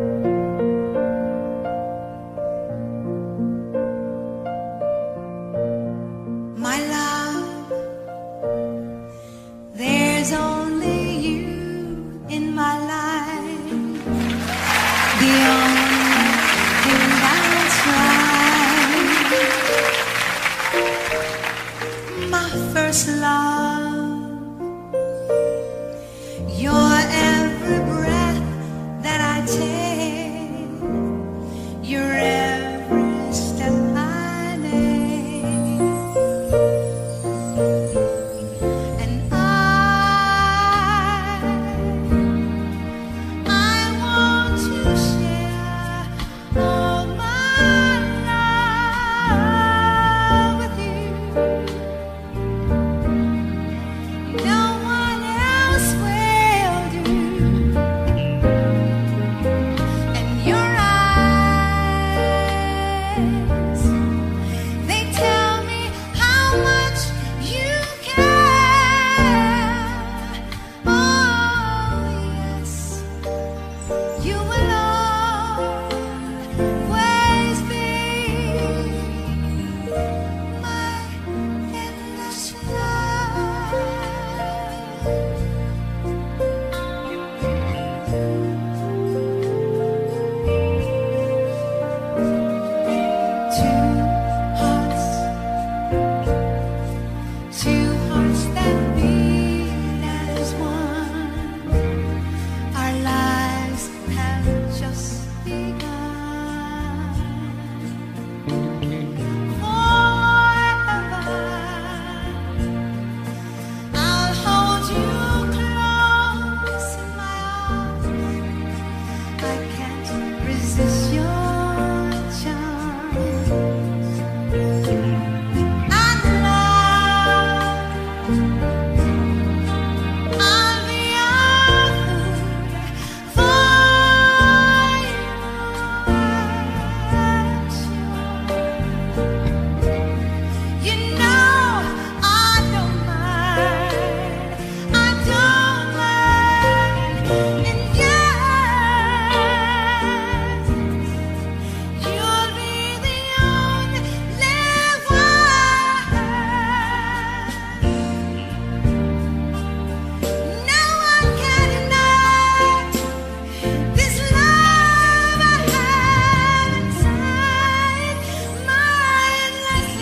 My love, there's only you in my life. The only thing that's right. My first love, your every breath that I take, your every step I make, and I want to share all my love with you. No one else will do. And your eyes, they tell me how much you care. Oh yes, you will always be my endless love. Two hearts that beat as one. Our lives have just begun. Forever, I'll hold you close in my arms. I can't resist your charms. And love, I'll be a fool for you. I'm sure. You know I don't mind. I don't mind. And yes, you'll be the only one. No one can deny this love I have inside my endless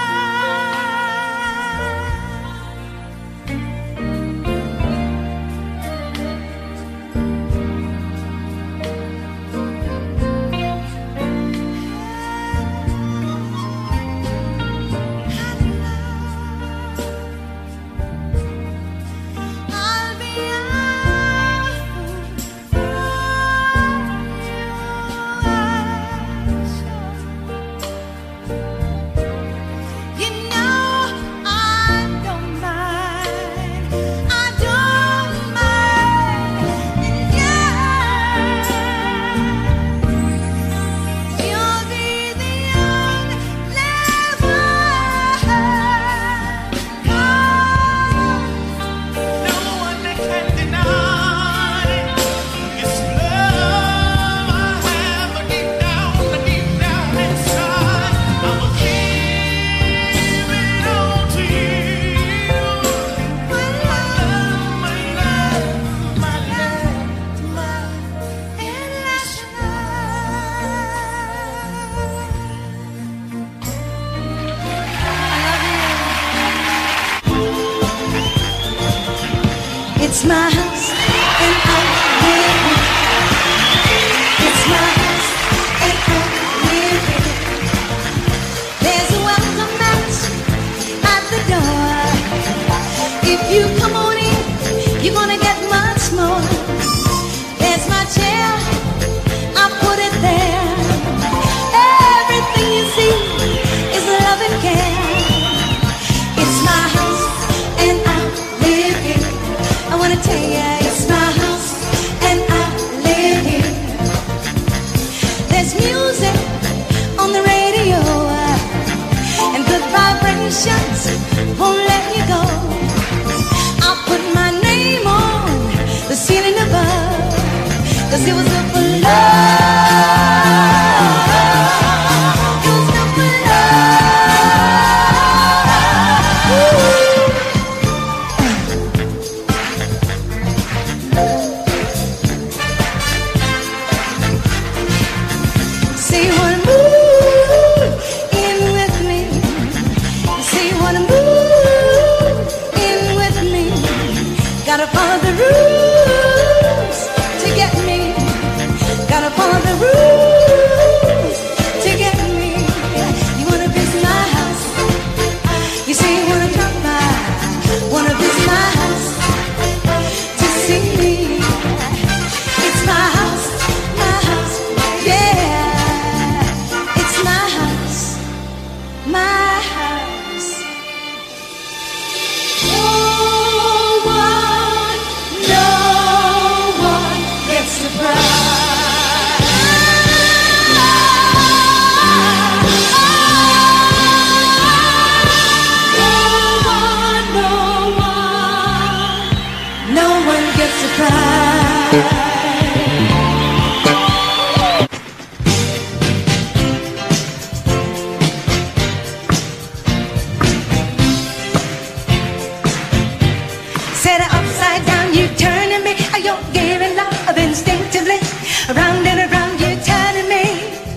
I'll be a fool for you. You know I don't mind. I don't mind. And yes, you'll be the only one. No one that can deny this love I have deep down inside. I'ma give it all to you. My love, My love, my love. my endless love. It's my house and I live in it. It's my house and I live in it. There's a welcome mat at the door. If you come on in, you're gonna get much more. There's my chair, I put it there. Everything you see is love and care. It's my house and I live in it. I wanna tell you Round and around you turning me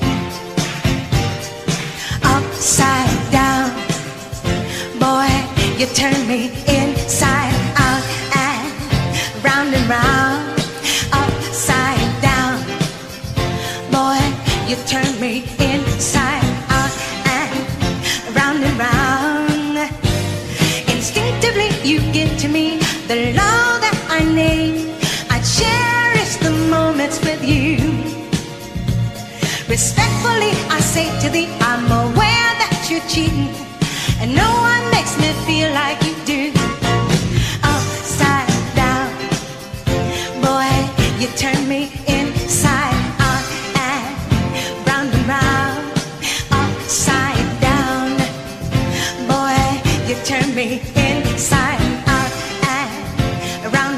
upside down. Boy, you turn me inside out and round upside down. Boy, you turn me inside out and round. Instinctively you give to me the love that I need. I cherish the moments with you. Respectfully I say to thee, I'm aware that you're cheating, and no one makes me feel like you do. Upside down, boy, you turn me inside out and round. Upside down, boy, you turn me inside out and round.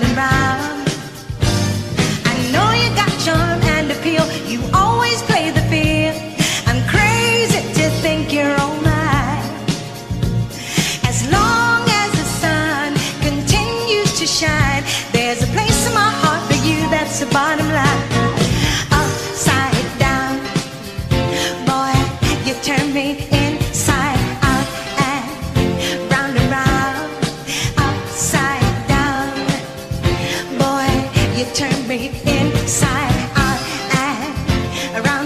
I know you got charm and appeal, you always play the field. I'm crazy to think you're all mine. As long as the sun continues to shine, there's a place in my heart for you, that's the bottom line. Upside down, boy, you turn me inside out and round. Upside down, boy, you turn me inside out and round.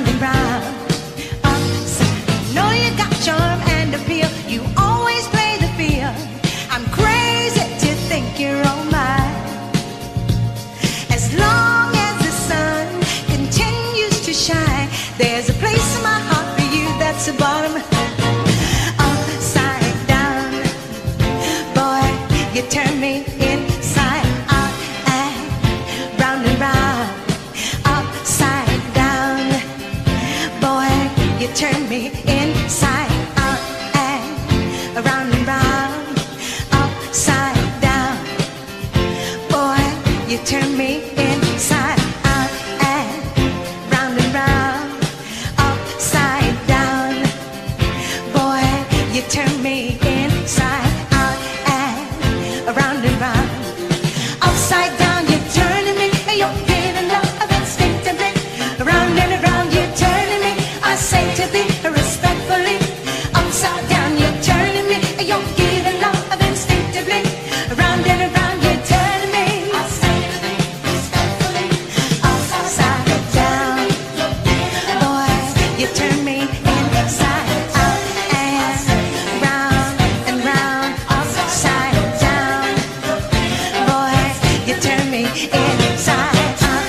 Know you got charm and appeal, you always play the field. I'm crazy to think you're all mine. As long as the sun continues to shine, there's a place in my heart for you, that's the bottom. Upside down, boy, you turn me inside out and round. Upside down, boy, you turn me inside out and round. Upside down, boy, you turn me inside out and round. Upside down, boy, you turn me inside out and round. Upside down, you're turning me, and you're giving love instinctively. Round and around, you're turning me, I say to thee respectfully. Upside down, you're turning me, and you're giving love instinctively. Round and around, you're turning me, I say to thee respectfully. Upside down, boy, you turn me inside out and round. Upside down, boy, you turn me inside out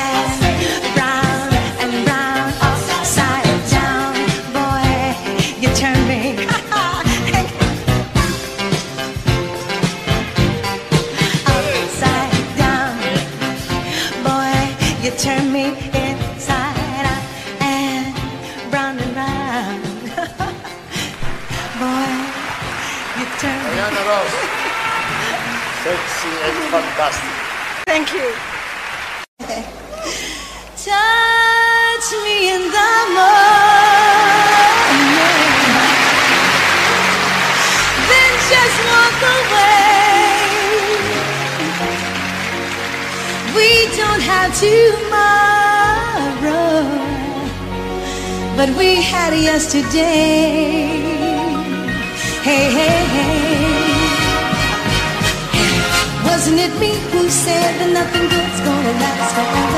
and round. Upside down, boy, you turn me upside down, boy, you turn me inside out and round. Boy, you turn me. Diana Ross, sexy and fantastic. Thank you. Touch me in the morning, then just walk away. We don't have tomorrow, but we had yesterday. Hey, hey, hey. Wasn't it me who said that nothing good's gonna last forever?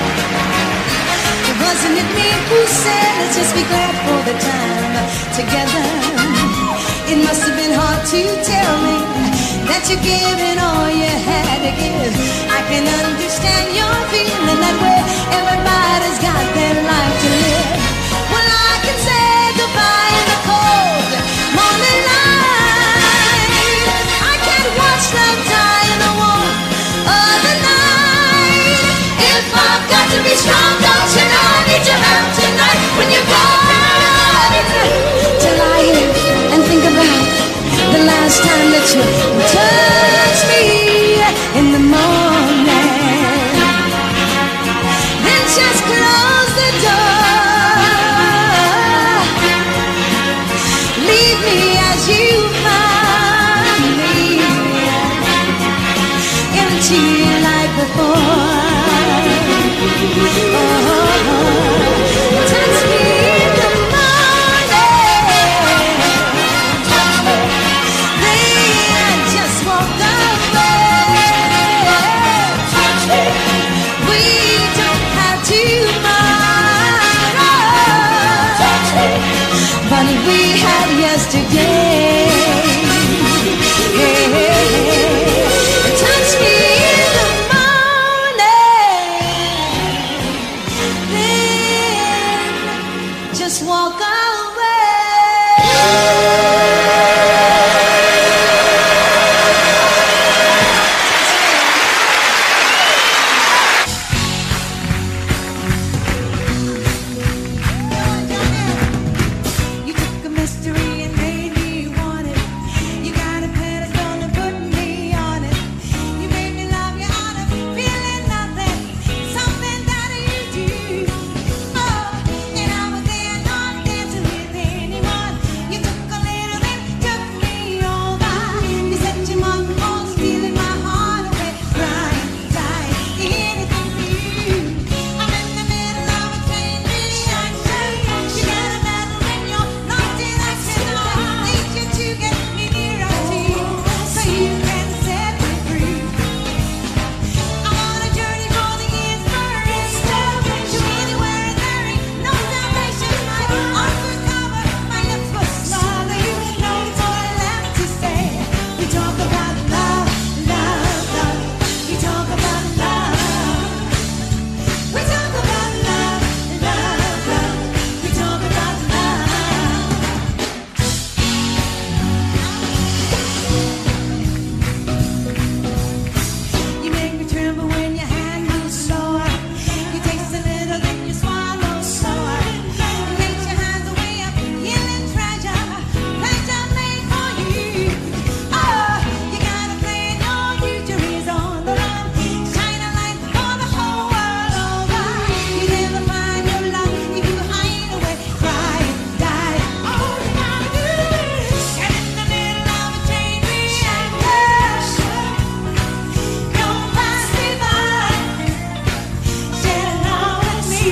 Wasn't it me who said let's just be glad for the time together? It must have been hard to tell me that you're giving all you had to give. I can understand your feeling that way. Everybody's got their life to live. Well, I can say goodbye in the cold morning light. I can't watch love die in the warmth of the night. If I've got to be strong, don't you know I need your help tonight? When you're gone, to lie here and think about the last time that you touched me in the morning. Then just close just walk away. You took a mystery and made me want it. You got a pedestal and put me on it. You made me love you out of feeling nothing, something that you do. Oh, and I was there not dancing with anyone. You took a little then took me over. You set your mark on stealing my heart away. Crying, dying, anything for you. I'm in the middle of a train reaction. You get a medal when you're lost in action. Need you to get me nearer to you, so you can set me free. I'm on a journey for the inspiration. To anywhere and there ain't no salvation. My arms were covered, my lips were smiling. No more left to say. We talk about love, love, love. We talk about love. We talk about love, love, love. We talk about love. You make me tremble when your hand moves slower. You taste a little, then you swallow slower. You reach your hands away up, healing treasure, pleasure made for you. Oh, you gotta play in your future is on the run. Shine a light for the whole world over. You never find your love if you hide away, cry, die. All you gotta do is get in the middle of a chain reaction. Don't pass me by. Share it all with me.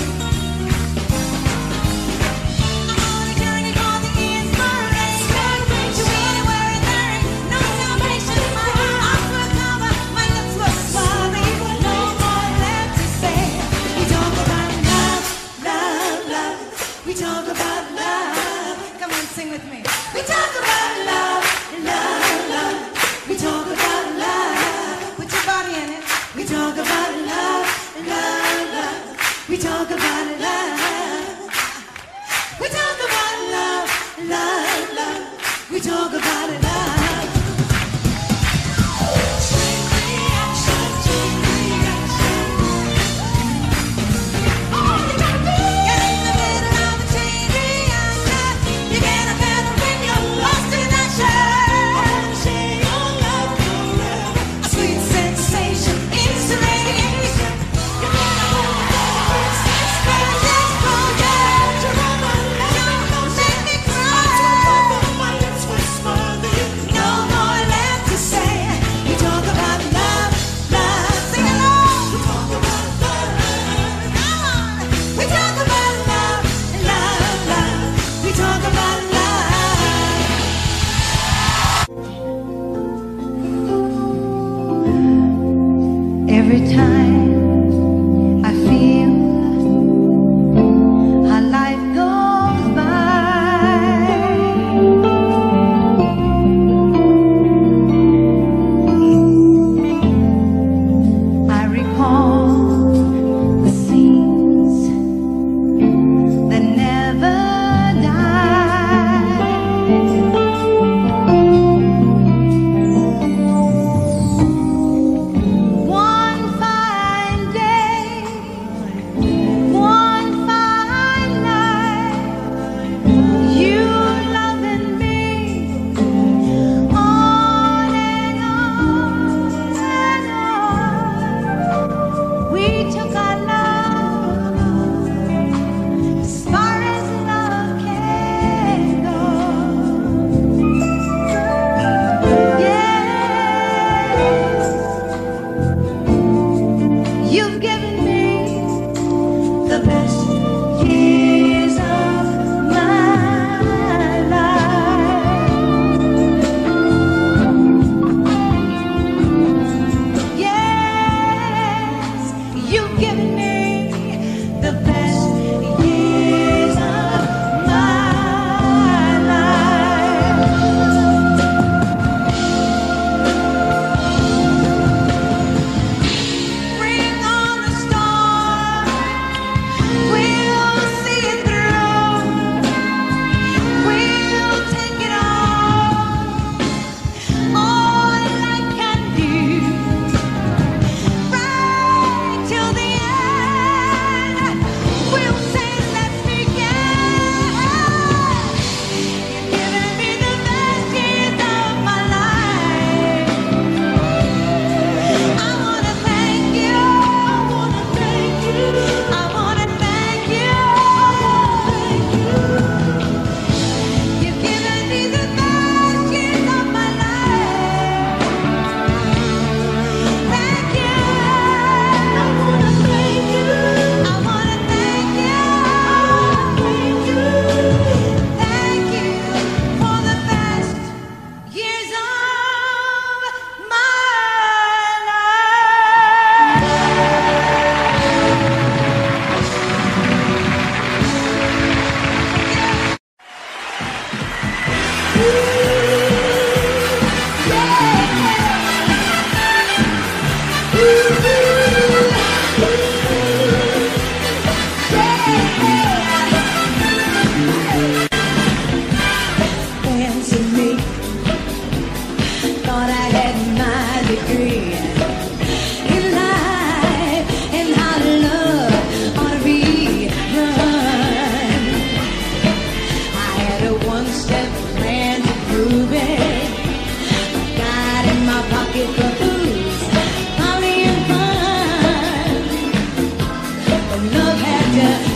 I'm on a journey for the inspiration. To anywhere and there ain't no salvation. My arms were covered, my lips were smiling. No more left to say. We talk about love, love, love. We talk about love. Come on, sing with me. We talk about love, love, love. We talk about love. Put your body in it. We talk about love, love, love. We talk about love. We talk about love, love, love. We talk about love. Chain reaction, chain reaction. All you gotta do, get in the middle of a chain reaction. You get a pedal when you're lost in action. Share your love forever. A sweet sensation, instant radiation. You get a hold of this explosion. You make me cry. My lips were smiling.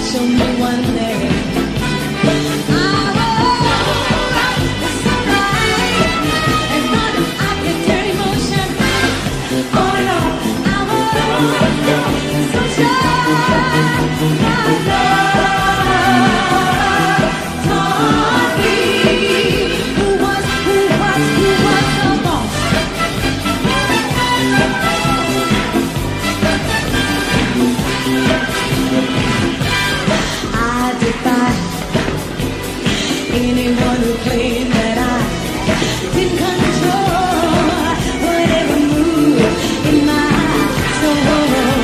show me one thing. I will, it's alright. As long as I can turn emotion on and on. I will, sunshine, my love taught me who was the boss. I defy anyone who claimed that I didn't control whatever moved in my soul.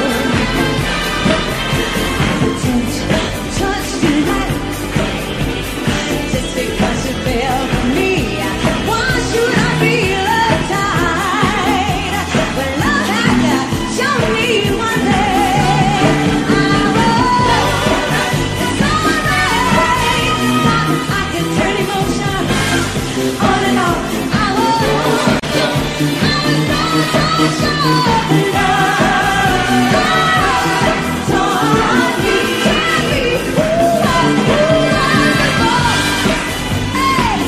Touch tonight, just because you fell for me. Why should I feel uptight when love had to show me one thing? It's alright. I can turn emotion on and off. I was so love taught me who was wonderful. Hey.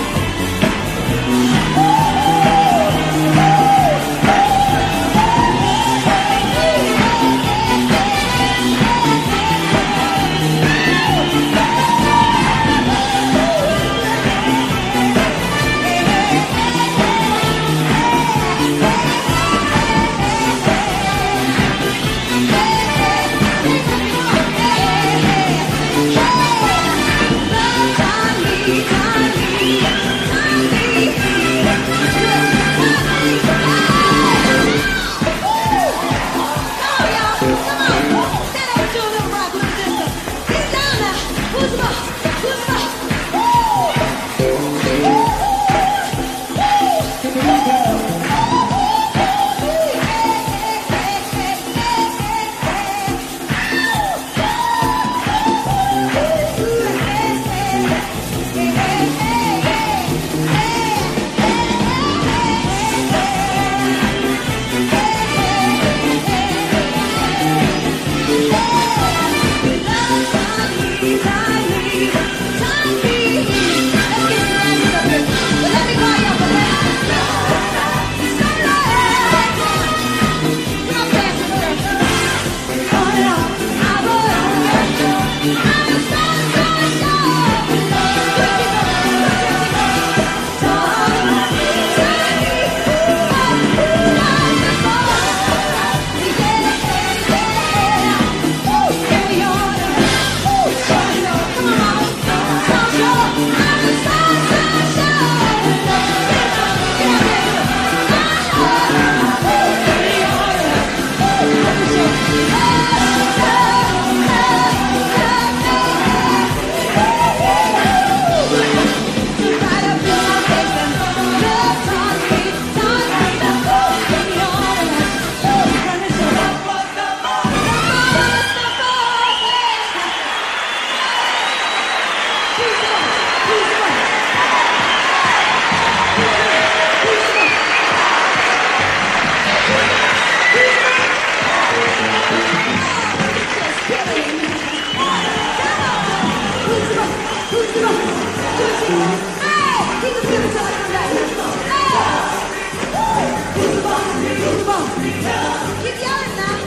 Keep yelling now.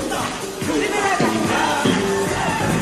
Give me right back.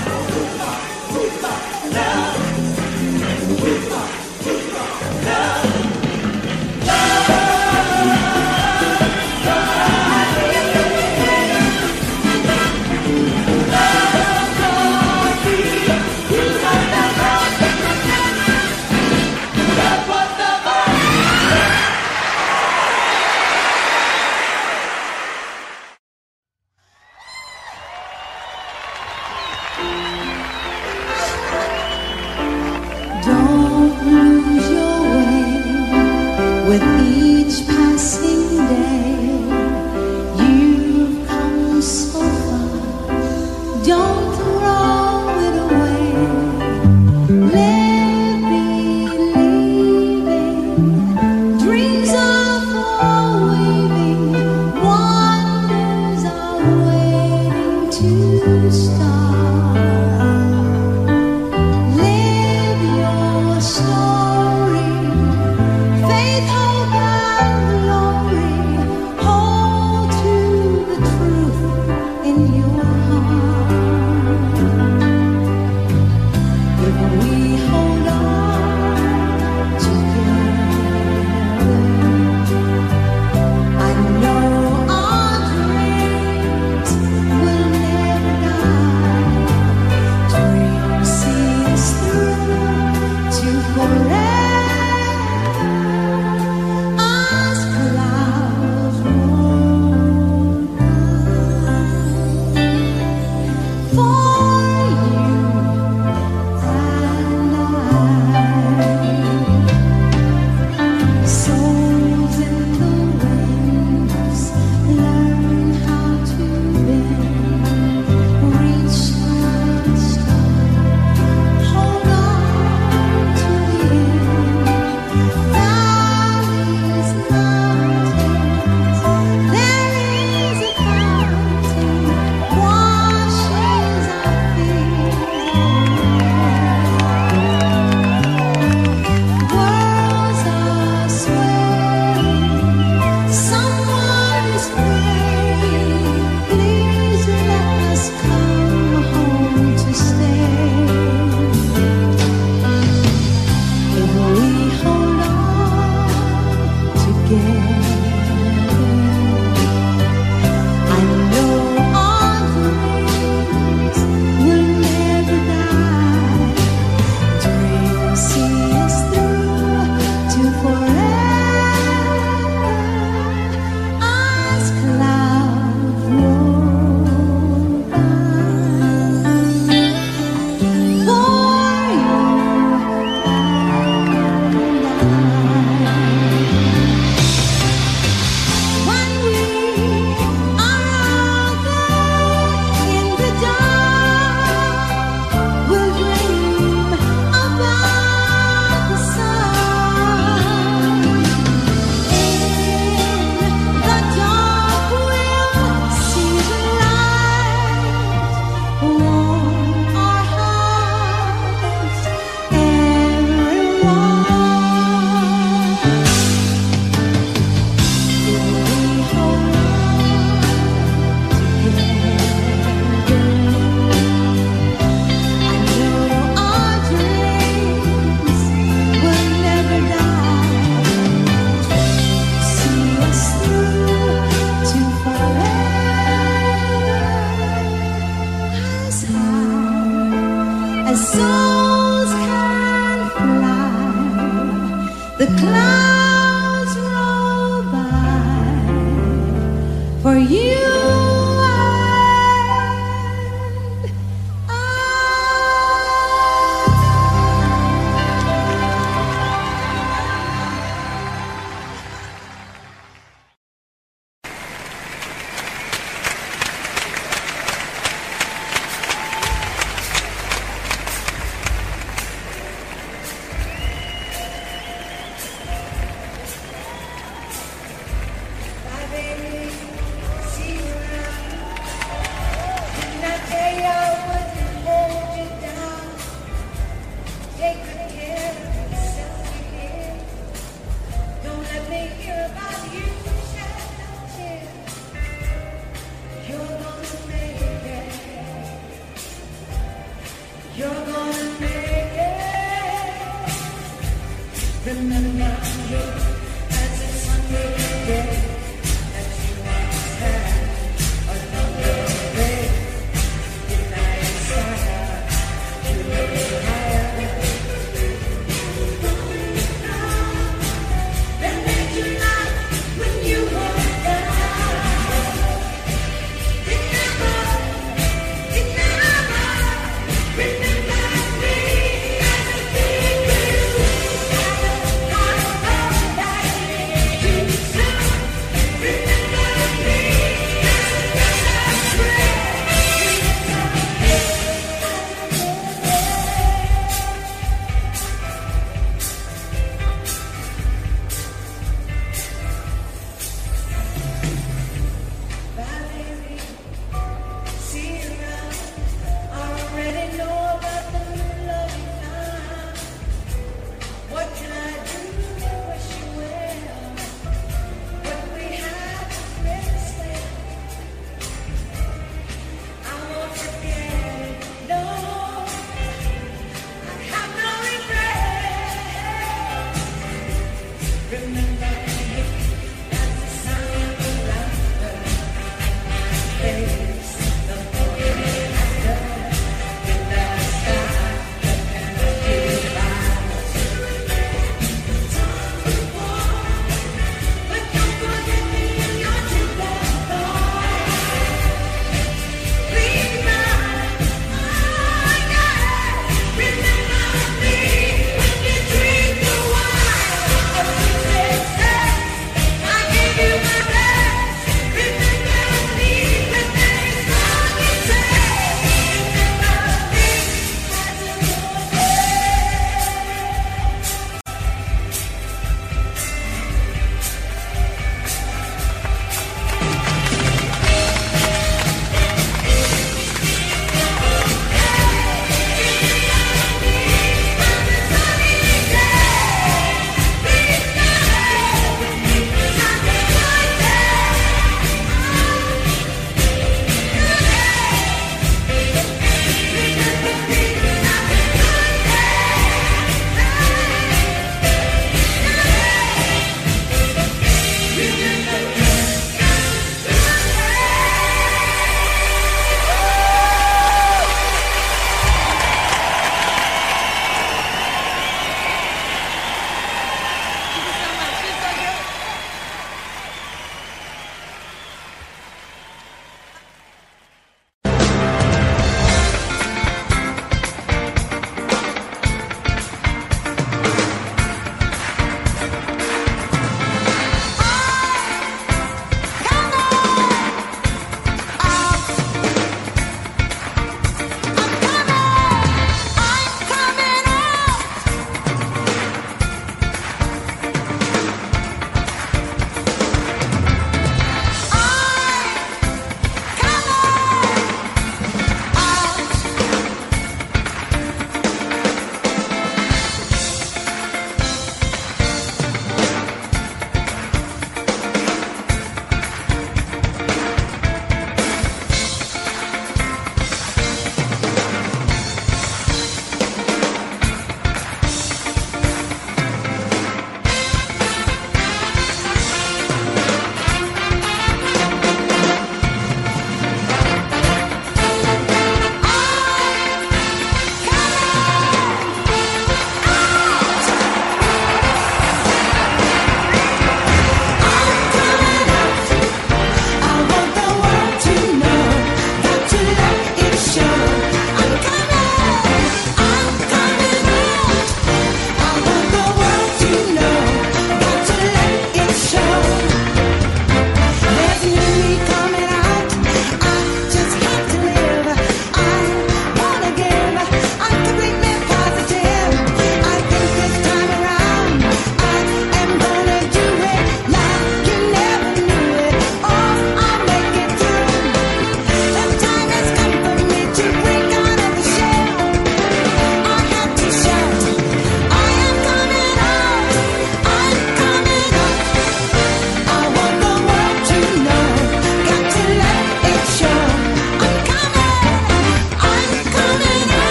souls can fly, the clouds roll by for you and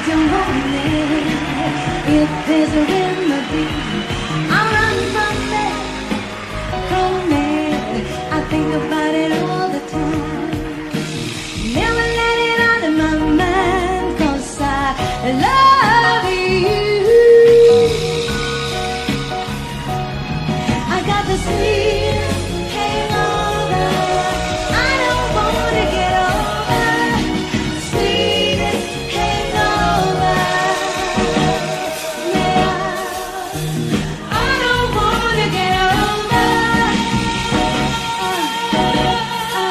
don't want it. If there's a remedy, I'll run from it. I think about it all the time. Never let it out of my mind, 'cause I love you. I got the sweetest hangover. I don't want to get over. Sweetest hangover. Yeah. I don't want to get over.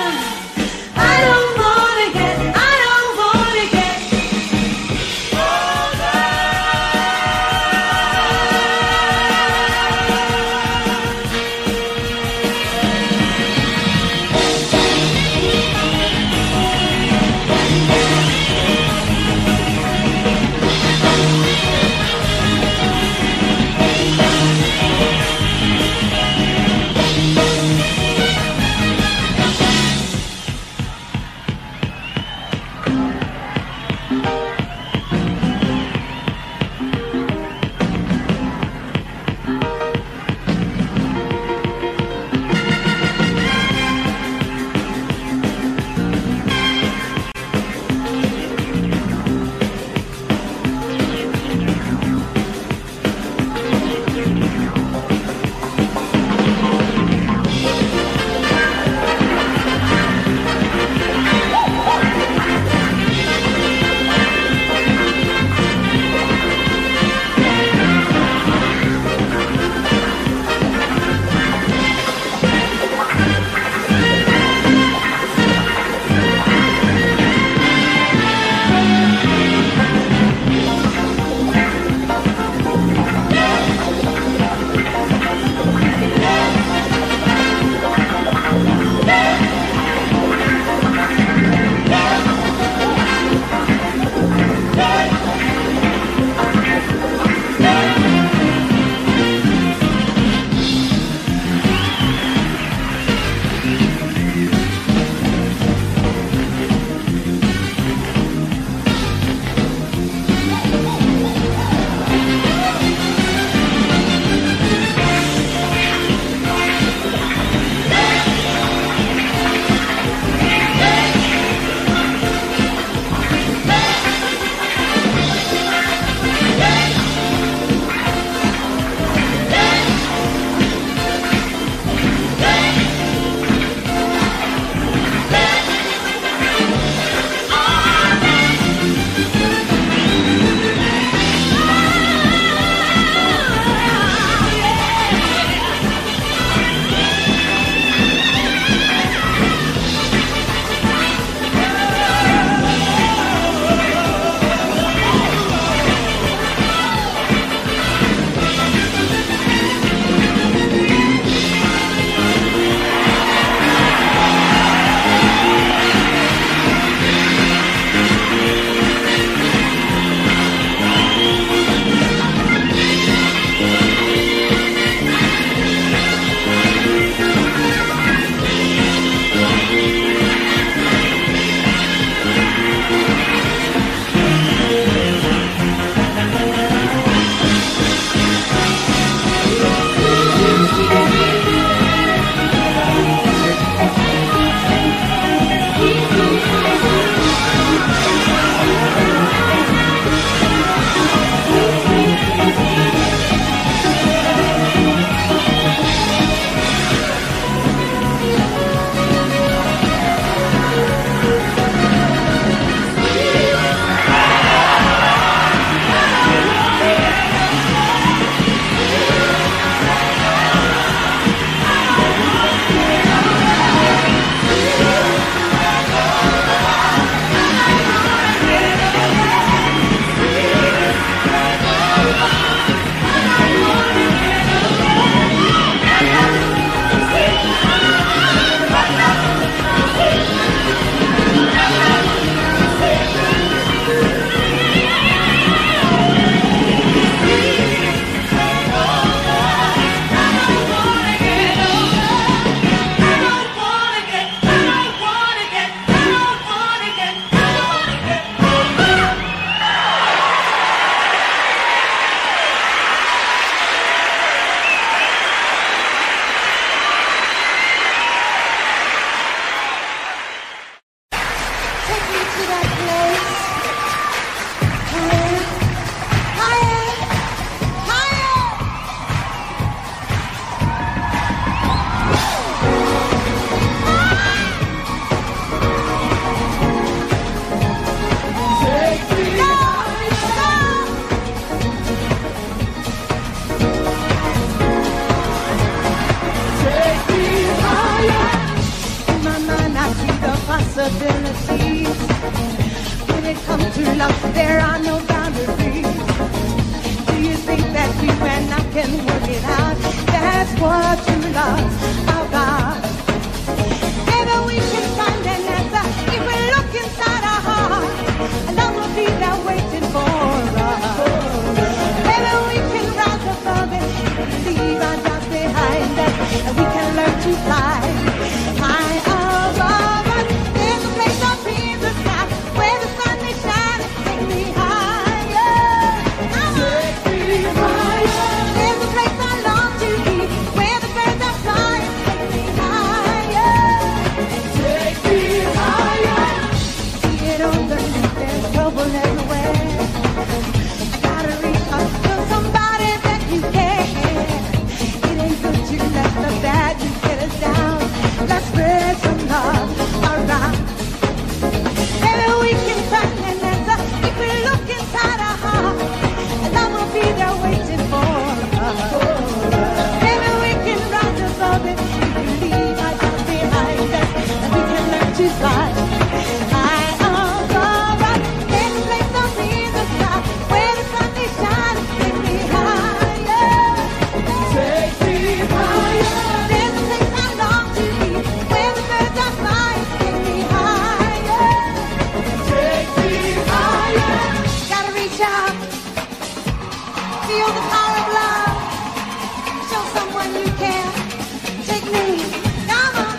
love, there are no boundaries. Do you think that you and I can work it out? That's what true love about. Maybe we can find an answer if we look inside our heart. Love will be there waiting for us. Maybe we can rise above it, leave our doubts behind us, and we can learn to fly high above us. There's a place up in the sky where the sun is shining. Take me higher. Take me higher. There's a place I long to be where the birds are flying. Take me higher. Take me higher. See it underneath, there's trouble everywhere. I gotta reach up to somebody that you care. It ain't good to let the bad news get us down. Let's spread some love around. Maybe we can find an answer if we look inside our heart. Love will be there waiting for us. Maybe we can rise above it if we leave our doubts behind us, and we can learn to fly high above us. There's a place up in the sky where the sun is shining. Take me higher. Take me higher. There's a place I long to be where the birds are flying. Take me higher. Take me higher. Gotta reach out. Feel the power of love. Show someone you care. Take me. Come on.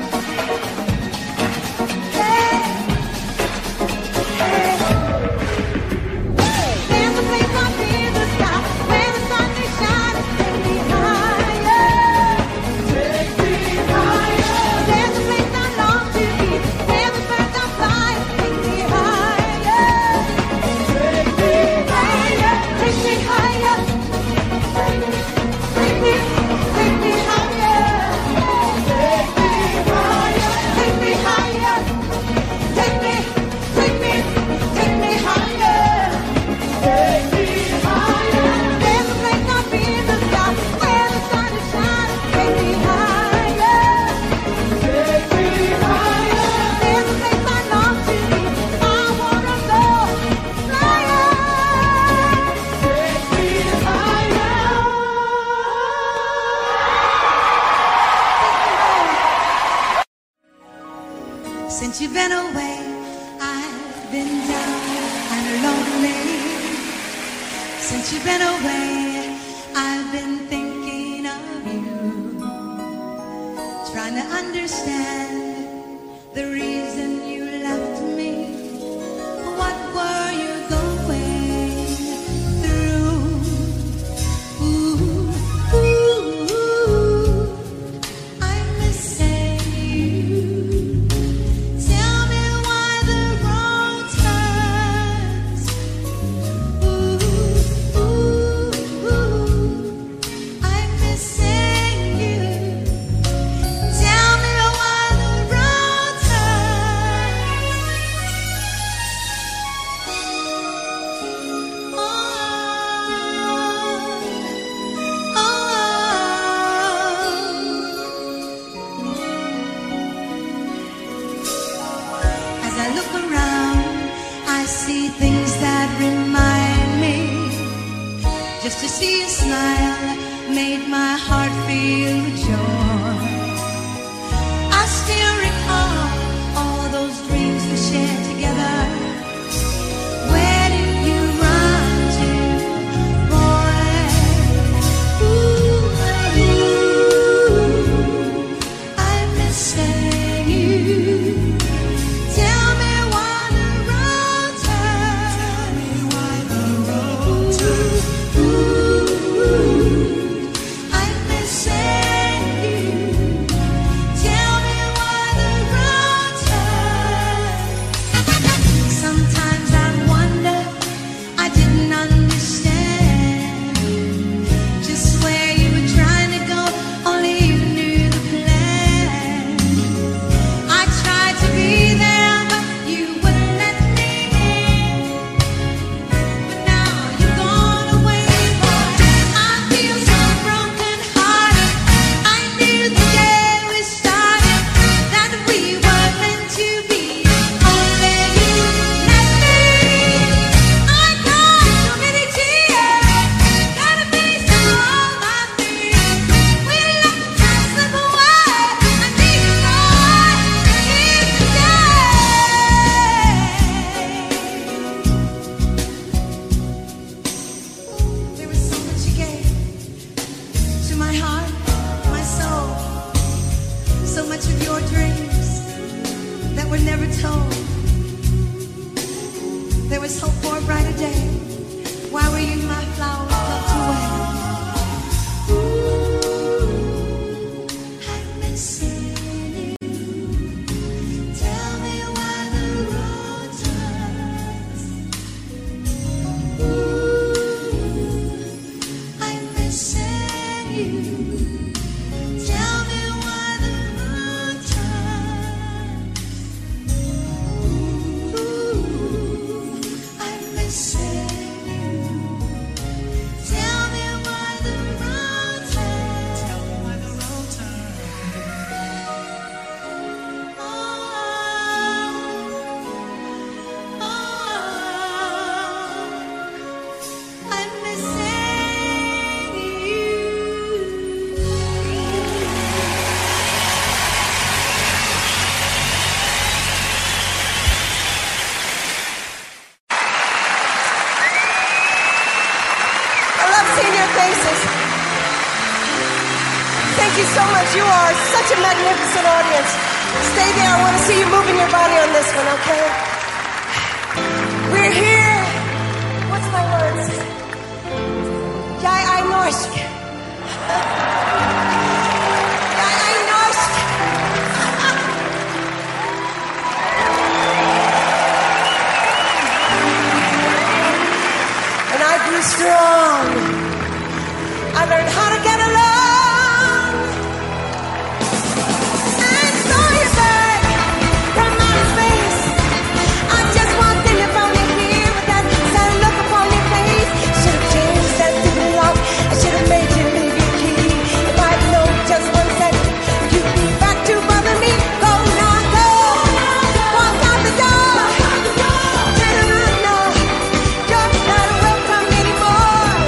Hey. Hey. There's a place up in the sky where the sun is shining. Take me higher. Take me higher. There's a place I long to be where the birds are flying. Take me higher. Take me higher. Take me higher. Take me higher. Take me higher. Take me higher. Take me higher. Take me higher. There's a place up in the sky where the sun is shining. Take me higher. Take me higher. There's a place I long to be. I wanna go higher. Take me higher. Since you've been away, I've been down and lonely. Since you've been away, I've been thinking of you, trying to understand the reason you left me. What were you going through? Ooh, ooh, ooh. I'm missing you. Tell me why the road turns. Ooh, ooh, ooh. I'm missing you. Tell me why the road As I look around, I see things that remind me. Just to see you smile made my heart feel joy. I still recall all those dreams we shared together. Where did you run to, boy? Ooh, I'm missing you. Tell me why the road turns. Tell me why the road turns. Ooh, I'm missing you. there was hope for a brighter day. Why were you my flower plucked away? Ooh, I've been singing. Tell me why the road turns. Ooh, I'm missing you. Tell me why the road turns. Ooh, I'm missing you. Tell me why the road turns. Tell me why the road turns. I'm missing you. I love seeing your faces. Thank you so much. You are such a magnificent audience. Stay there. I want to see you moving your body on this one, okay? We're here. What's my words? Jij Norsk. Jij Norsk. And I grew strong. I learned how to get along. And so you said, from outer space, I just walked in and found you here with that sad look upon your face. Should have changed that stupid lock. I should have made you leave your key. If I'd known just 1 second, you'd be back to bother me. Go now, go. Walk out the door. Turn around now. You're not welcome anymore.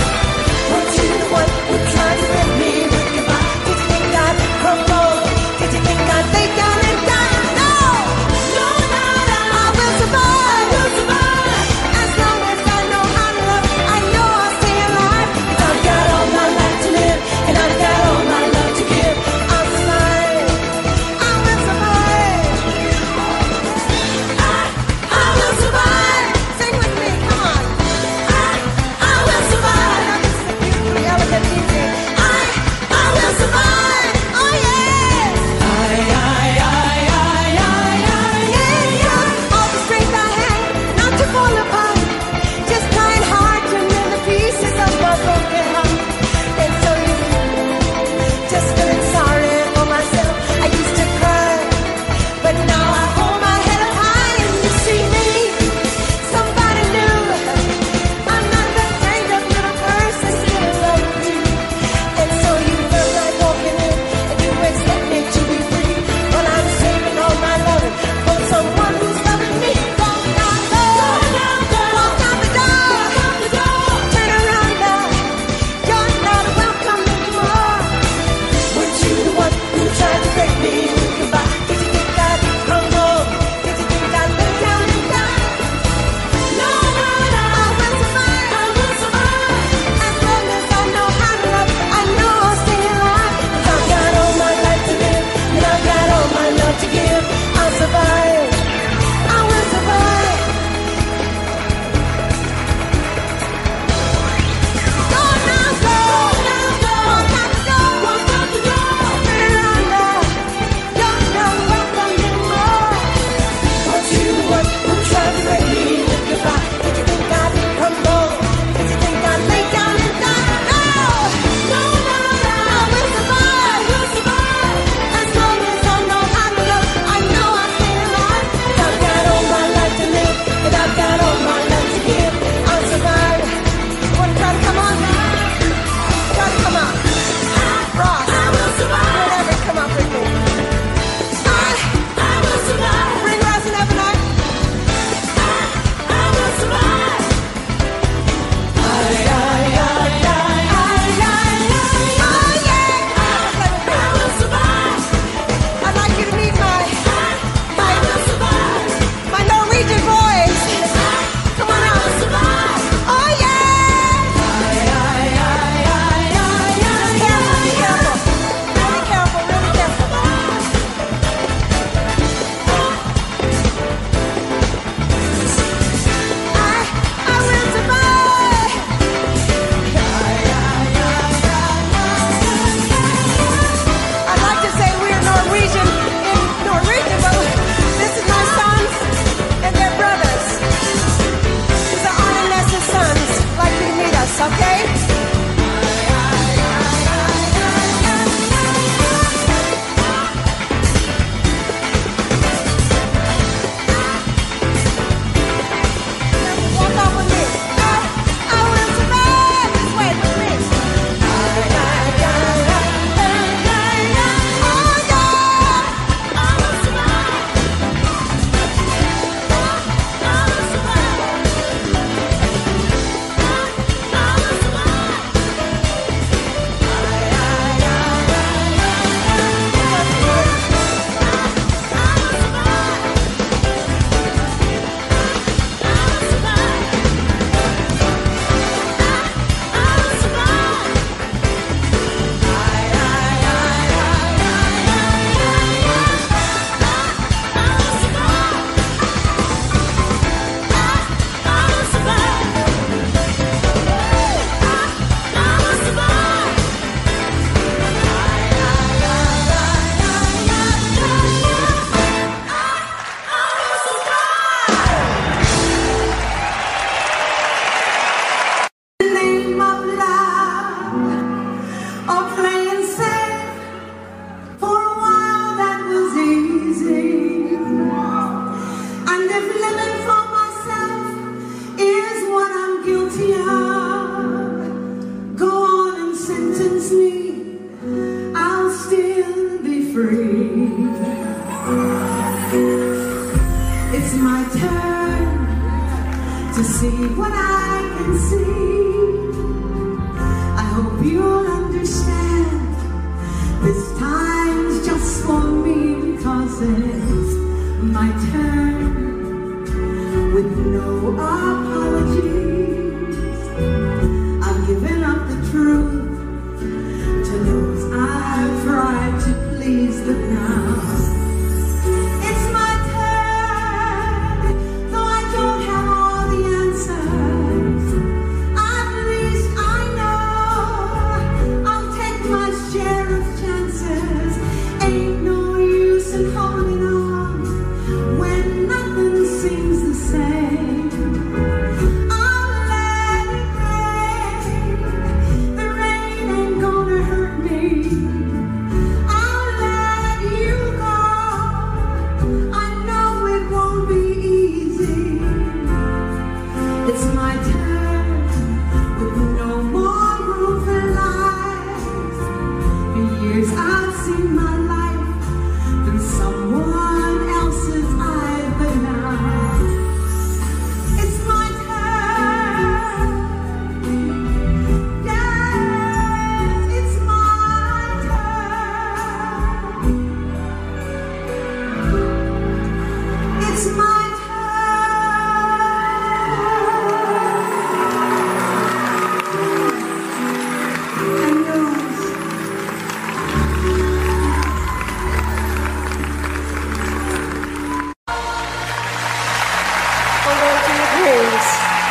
to see what I can see. I hope you'll understand. This time's just for me because it's my turn. With no apologies, I've given up the truth to those I've tried to please, but now it's my turn. Though I don't have all the answers, at least I know I'll take my share of chances. Ain't no use in holding on when nothing seems the same. I'll let it rain. The rain ain't gonna hurt me. I'll let you go. I know it won't be easy. It's my turn with no more room for lies. For years I've seen my life through someone else's eyes, but now it's my turn. Yes, it's my turn. It's my turn. And yours. I'm going to your dreams.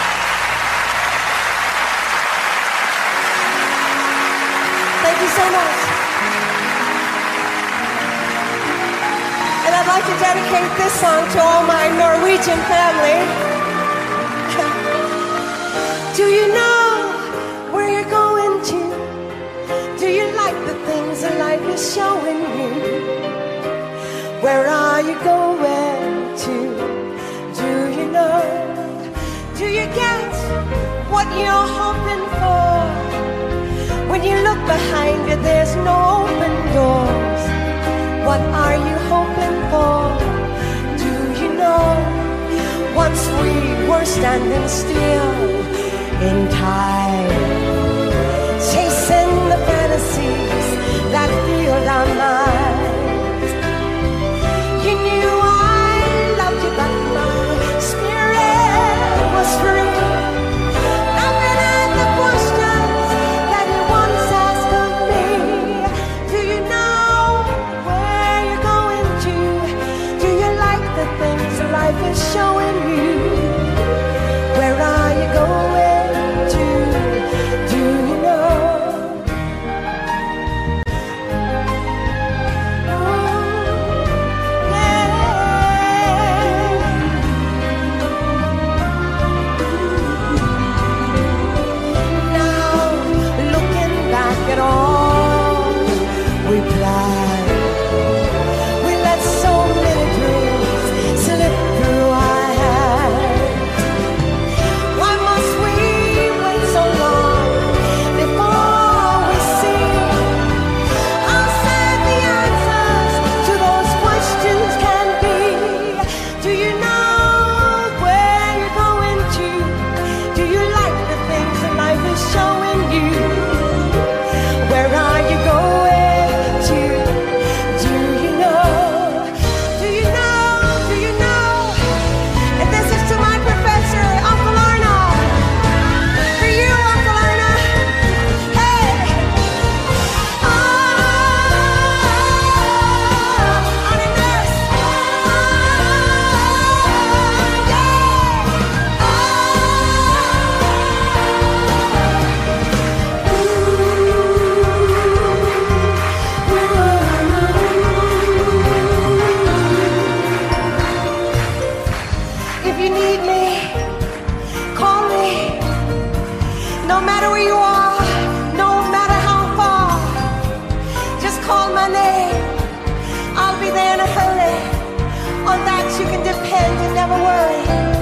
Thank you so much. And I'd like to dedicate this song to all my Norwegian family. Do you know where you're going to? Do you like the things that life is showing you? Where are you going to? Do you know? Do you get what you're hoping for? When you look behind you, there's no open doors. What are you hoping for? Do you know? Once we were standing still in time, chasing the fantasies that filled our minds. You knew I loved you, but my spirit was free. Nothing at the questions that you once asked of me. Do you know where you're going to? Do you like the things life is showing you? Where are you going to? Do you know? At all we planned, we let so many dreams slip through our hands. Why must we wait so long before we see how sad the answers to those questions can be? Do you know where you're going to? Do you like the things that life is showing you? Where are you going to? Do you know? Do you know? Do you know? And this is to my professor, Uncle Arnold. For you, Uncle Arnold. Hey! On a nurse. If you need me, call me. No matter where you are, no matter how far, just call my name. I'll be there in a hurry. On that you can depend and never worry.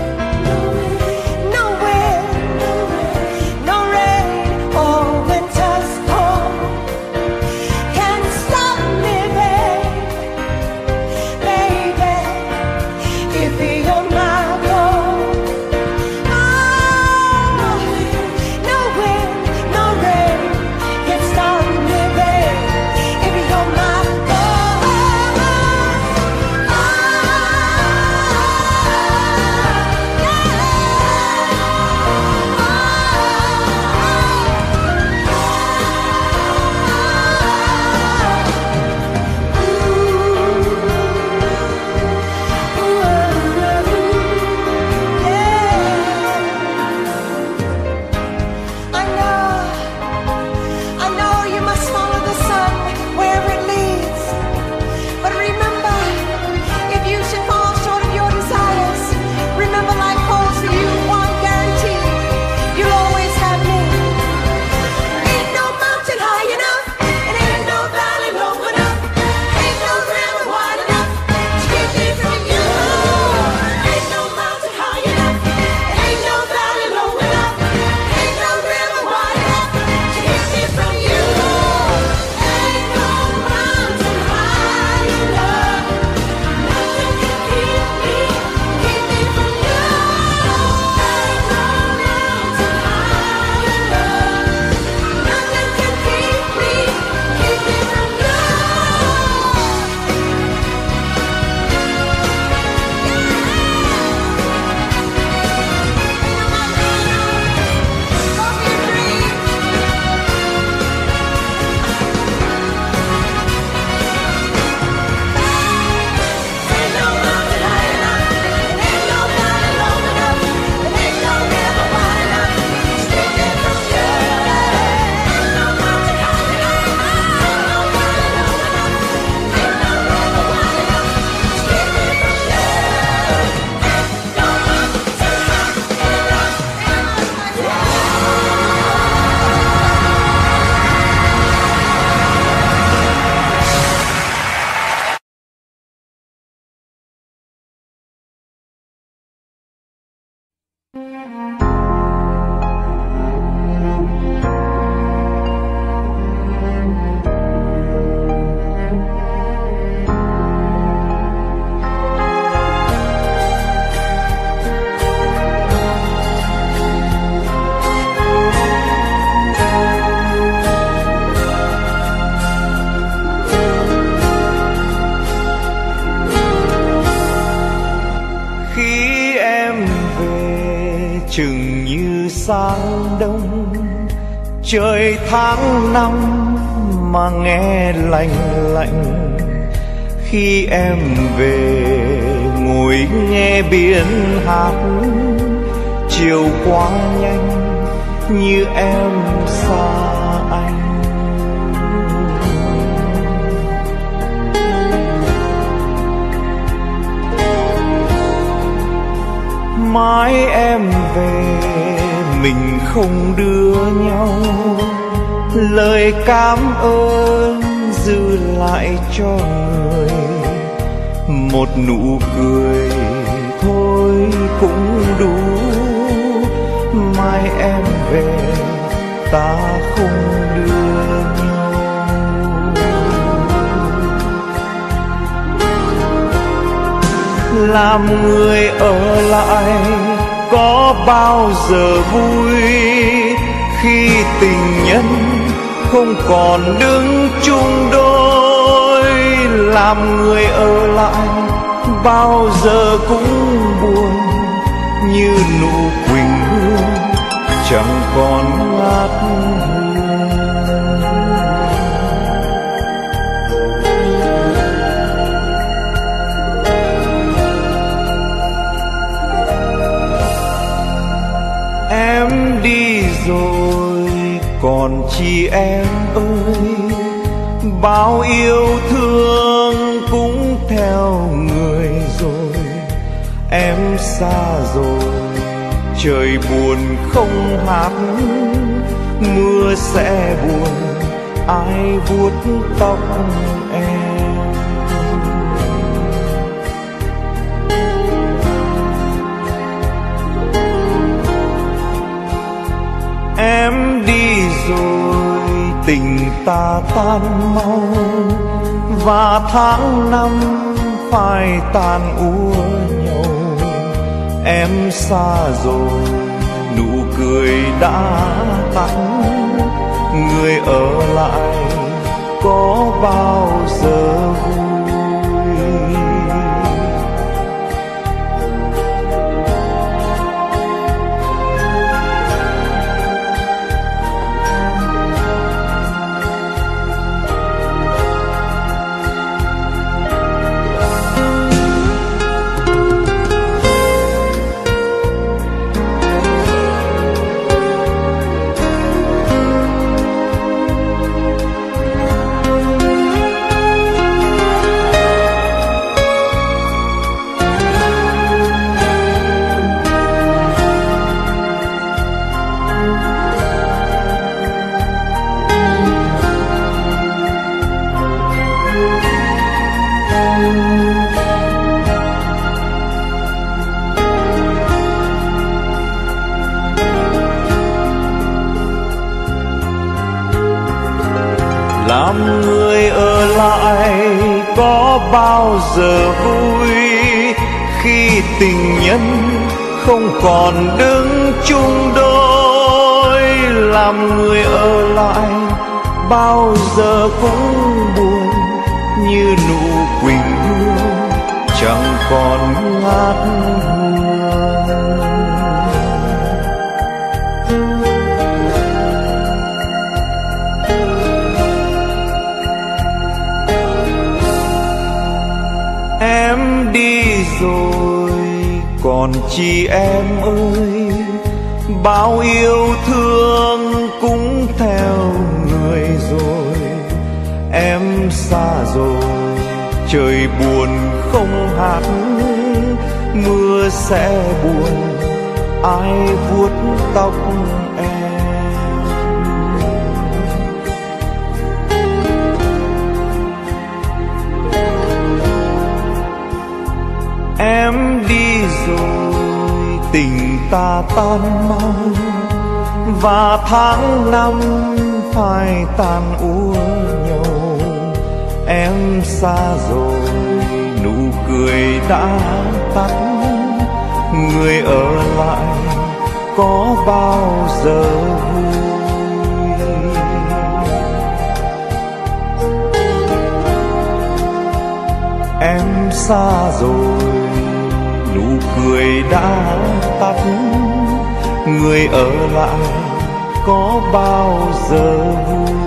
No wind, no rain, or winter's cold can stop me, baby. If you're my goal, oh, chừng như sáng đông. Trời tháng năm mà nghe lạnh lạnh, khi em về ngồi nghe biển hát. Chiều qua nhanh như em xa anh. Mãi em về mình không đưa nhau, lời cảm ơn dư lại cho người. Một nụ cười thôi cũng đủ, mai em về ta không đưa nhau. Làm người ở lại có bao giờ vui, khi tình nhân không còn đứng chung đôi. Làm người ở lại bao giờ cũng buồn, như nụ quỳnh hương chẳng còn ngát hương. Em đi rồi còn chi em ơi, bao yêu thương cũng theo người rồi. Em xa rồi trời buồn không hát, mưa sẽ buồn ai vuốt tóc em. Em đi rồi tình ta tan mau, và tháng năm phai tàn úa nhau. Em xa rồi nụ cười đã tắt, người ở lại có bao giờ vui. Làm người ở lại có bao giờ vui, khi tình nhân không còn đứng chung đôi. Làm người ở lại bao giờ cũng buồn, như nụ quỳnh hương chẳng còn ngát hương. Em đi rồi còn chi em ơi, bao yêu thương cũng theo người rồi. Em xa rồi trời buồn không hát, mưa sẽ buồn ai vuốt tóc em. Em đi rồi tình ta tan mau, và tháng năm phai tàn úa nhau. Em xa rồi nụ cười đã tắt, người ở lại có bao giờ vui. Em xa rồi nụ cười đã tắt, người ở lại có bao giờ vui.